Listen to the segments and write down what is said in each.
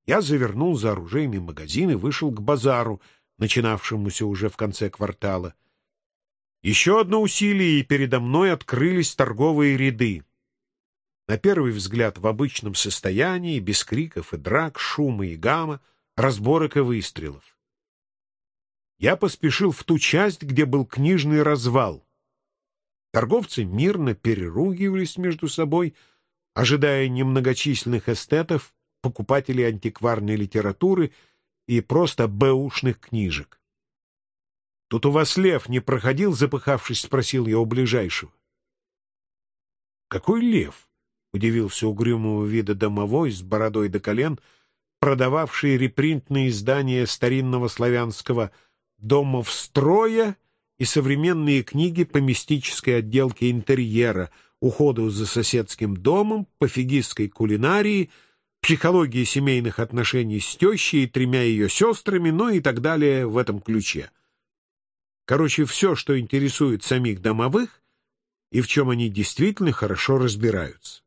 Я завернул за оружейный магазин и вышел к базару, начинавшемуся уже в конце квартала. Еще одно усилие, и передо мной открылись торговые ряды. На первый взгляд в обычном состоянии, без криков и драк, шума и гама, разборок и выстрелов. Я поспешил в ту часть, где был книжный развал. Торговцы мирно переругивались между собой, ожидая немногочисленных эстетов, покупателей антикварной литературы и просто бэушных книжек. «Тут у вас лев не проходил, запыхавшись?» — спросил я у ближайшего. «Какой лев?» — удивился угрюмого вида домовой с бородой до колен, продававший репринтные издания старинного славянского «Домов строя» и современные книги по мистической отделке интерьера, уходу за соседским домом, пофигистской кулинарии, психологии семейных отношений с тещей и 3 ее сестрами, ну и так далее в этом ключе. Короче, все, что интересует самих домовых и в чем они действительно хорошо разбираются.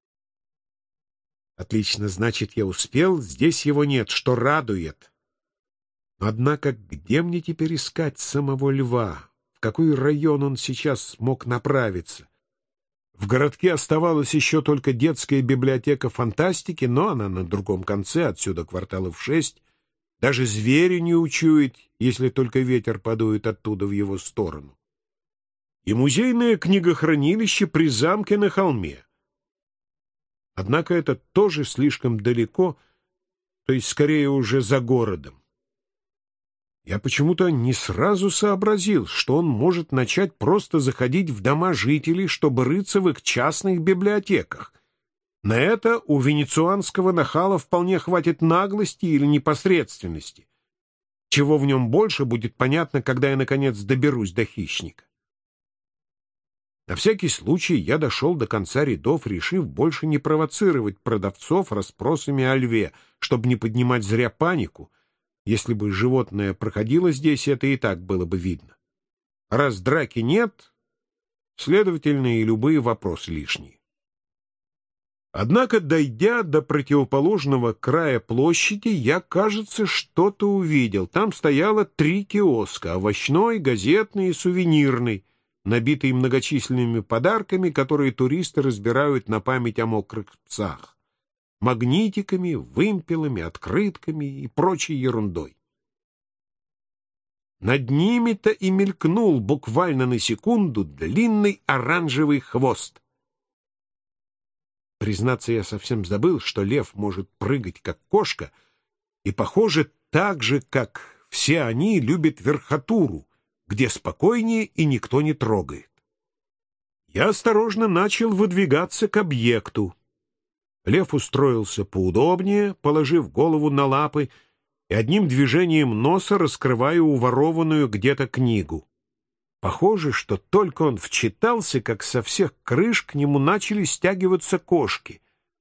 Отлично, значит, я успел, здесь его нет, что радует. Однако где мне теперь искать самого льва? В какой район он сейчас мог направиться? В городке оставалась еще только детская библиотека фантастики, но она на другом конце, отсюда кварталов 6. Даже звери не учует, если только ветер подует оттуда в его сторону. И музейное книгохранилище при замке на холме. Однако это тоже слишком далеко, то есть скорее уже за городом. Я почему-то не сразу сообразил, что он может начать просто заходить в дома жителей, чтобы рыться в их частных библиотеках. На это у венецианского нахала вполне хватит наглости или непосредственности. Чего в нем больше, будет понятно, когда я, наконец, доберусь до хищника. На всякий случай я дошел до конца рядов, решив больше не провоцировать продавцов расспросами о льве, чтобы не поднимать зря панику. Если бы животное проходило здесь, это и так было бы видно. Раз драки нет, следовательно, и любые вопросы лишние. Однако, дойдя до противоположного края площади, я, кажется, что-то увидел. Там стояло 3 киоска — овощной, газетный и сувенирный, набитые многочисленными подарками, которые туристы разбирают на память о мокрых псах. Магнитиками, вымпелами, открытками и прочей ерундой. Над ними-то и мелькнул буквально на секунду длинный оранжевый хвост. Признаться, я совсем забыл, что лев может прыгать, как кошка, и, похоже, так же, как все они, любит верхотуру, где спокойнее и никто не трогает. Я осторожно начал выдвигаться к объекту. Лев устроился поудобнее, положив голову на лапы, и одним движением носа раскрывая уворованную где-то книгу. Похоже, что только он вчитался, как со всех крыш к нему начали стягиваться кошки.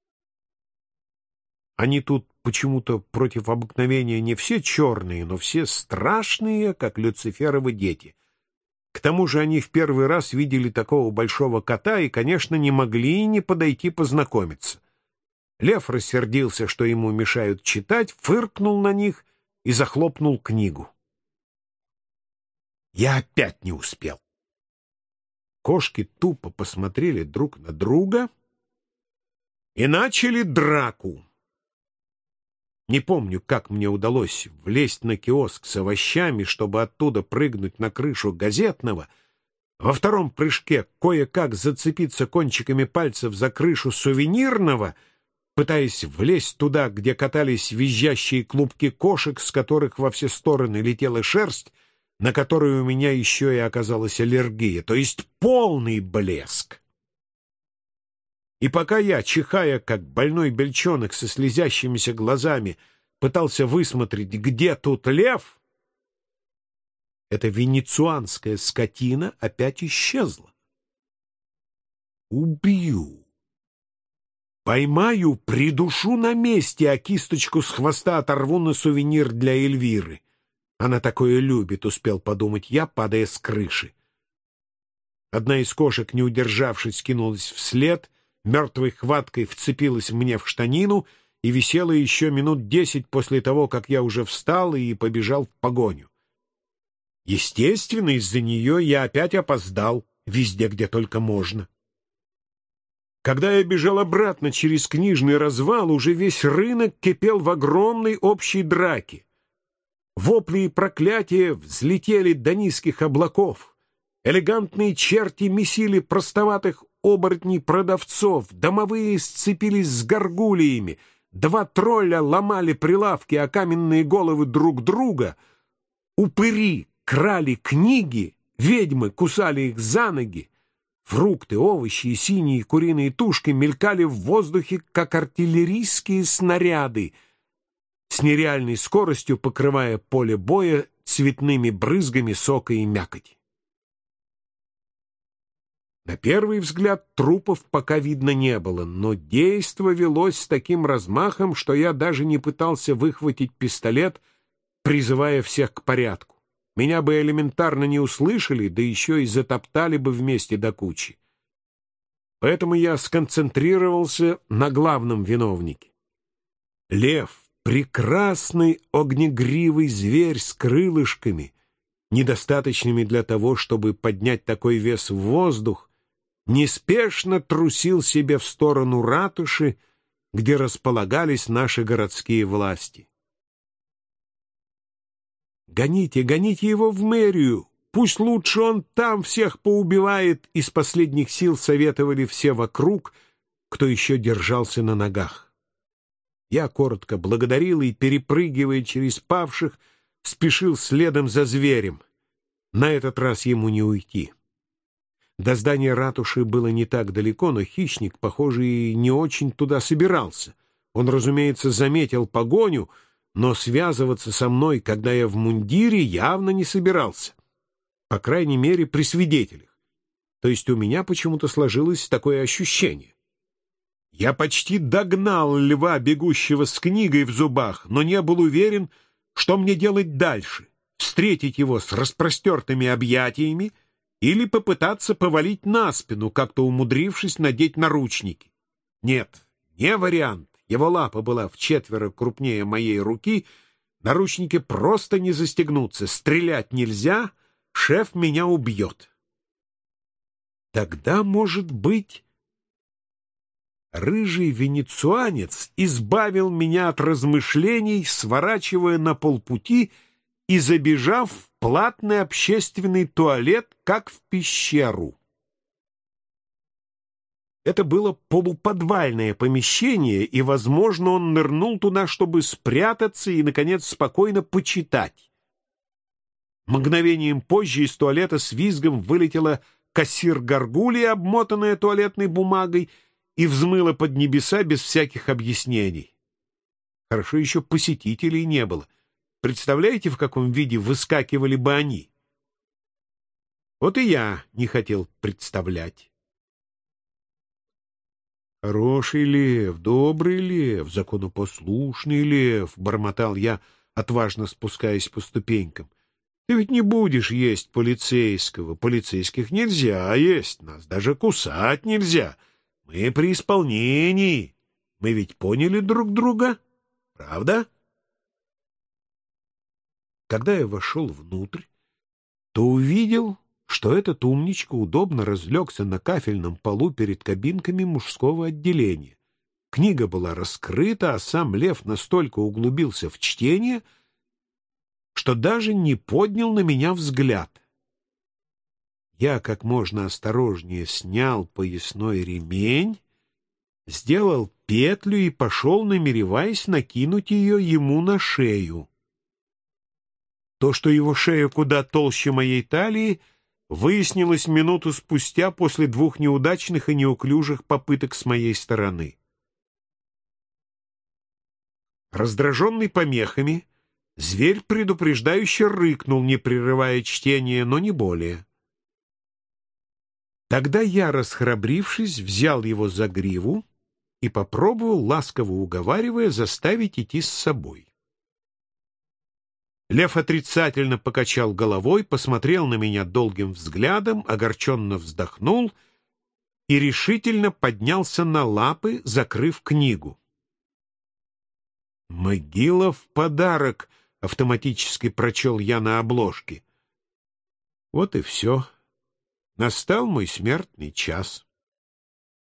Они тут почему-то против обыкновения не все черные, но все страшные, как Люциферовы дети. К тому же они в первый раз видели такого большого кота и, конечно, не могли не подойти познакомиться. Лев рассердился, что ему мешают читать, фыркнул на них и захлопнул книгу. Я опять не успел. Кошки тупо посмотрели друг на друга и начали драку. Не помню, как мне удалось влезть на киоск с овощами, чтобы оттуда прыгнуть на крышу газетного. Во втором прыжке кое-как зацепиться кончиками пальцев за крышу сувенирного, пытаясь влезть туда, где катались визжащие клубки кошек, с которых во все стороны летела шерсть, на которую у меня еще и оказалась аллергия, то есть полный блеск. И пока я, чихая, как больной бельчонок со слезящимися глазами, пытался высмотреть, где тут лев, эта венецианская скотина опять исчезла. Убью! Поймаю, придушу на месте, а кисточку с хвоста оторву на сувенир для Эльвиры. Она такое любит, успел подумать я, падая с крыши. Одна из кошек, не удержавшись, кинулась вслед, мертвой хваткой вцепилась мне в штанину и висела еще минут 10 после того, как я уже встал и побежал в погоню. Естественно, из-за нее я опять опоздал везде, где только можно. Когда я бежал обратно через книжный развал, уже весь рынок кипел в огромной общей драке. Вопли и проклятия взлетели до низких облаков. Элегантные черти месили простоватых оборотней-продавцов, домовые сцепились с горгульями, два тролля ломали прилавки о каменные головы друг друга, упыри крали книги, ведьмы кусали их за ноги, фрукты, овощи и синие куриные тушки мелькали в воздухе, как артиллерийские снаряды, с нереальной скоростью покрывая поле боя цветными брызгами сока и мякоти. На первый взгляд трупов пока видно не было, но действо велось с таким размахом, что я даже не пытался выхватить пистолет, призывая всех к порядку. Меня бы элементарно не услышали, да еще и затоптали бы вместе до кучи. Поэтому я сконцентрировался на главном виновнике. Лев, прекрасный огнегривый зверь с крылышками, недостаточными для того, чтобы поднять такой вес в воздух, неспешно трусил себе в сторону ратуши, где располагались наши городские власти. «Гоните, гоните его в мэрию! Пусть лучше он там всех поубивает!» Из последних сил советовали все вокруг, кто еще держался на ногах. Я коротко благодарил и, перепрыгивая через павших, спешил следом за зверем. На этот раз ему не уйти. До здания ратуши было не так далеко, но хищник, похоже, и не очень туда собирался. Он, разумеется, заметил погоню, но связываться со мной, когда я в мундире, явно не собирался. По крайней мере, при свидетелях. То есть у меня почему-то сложилось такое ощущение. Я почти догнал льва, бегущего с книгой в зубах, но не был уверен, что мне делать дальше — встретить его с распростертыми объятиями или попытаться повалить на спину, как-то умудрившись надеть наручники. Нет, не вариант. Его лапа была вчетверо крупнее моей руки, наручники просто не застегнутся, стрелять нельзя, шеф меня убьет. Тогда, может быть, рыжий венецианец избавил меня от размышлений, сворачивая на полпути и забежав в платный общественный туалет, как в пещеру. Это было полуподвальное помещение, и, возможно, он нырнул туда, чтобы спрятаться и, наконец, спокойно почитать. Мгновением позже из туалета с визгом вылетела кассир-горгулья, обмотанная туалетной бумагой, и взмыла под небеса без всяких объяснений. Хорошо еще посетителей не было. Представляете, в каком виде выскакивали бы они? Вот и я не хотел представлять. «Хороший лев, добрый лев, законопослушный лев», — бормотал я, отважно спускаясь по ступенькам. «Ты ведь не будешь есть полицейского. Полицейских нельзя есть, нас даже кусать нельзя. Мы при исполнении. Мы ведь поняли друг друга, правда?» Когда я вошел внутрь, то увидел, что этот умничка удобно разлегся на кафельном полу перед кабинками мужского отделения. Книга была раскрыта, а сам лев настолько углубился в чтение, что даже не поднял на меня взгляд. Я как можно осторожнее снял поясной ремень, сделал петлю и пошел, намереваясь накинуть ее ему на шею. То, что его шея куда толще моей талии, выяснилось минуту спустя после 2 неудачных и неуклюжих попыток с моей стороны. Раздраженный помехами, зверь предупреждающе рыкнул, не прерывая чтения, но не более. Тогда я, расхрабрившись, взял его за гриву и попробовал, ласково уговаривая, заставить идти с собой. Лев отрицательно покачал головой, посмотрел на меня долгим взглядом, огорченно вздохнул и решительно поднялся на лапы, закрыв книгу. «Могила в подарок», — автоматически прочел я на обложке. Вот и все. Настал мой смертный час.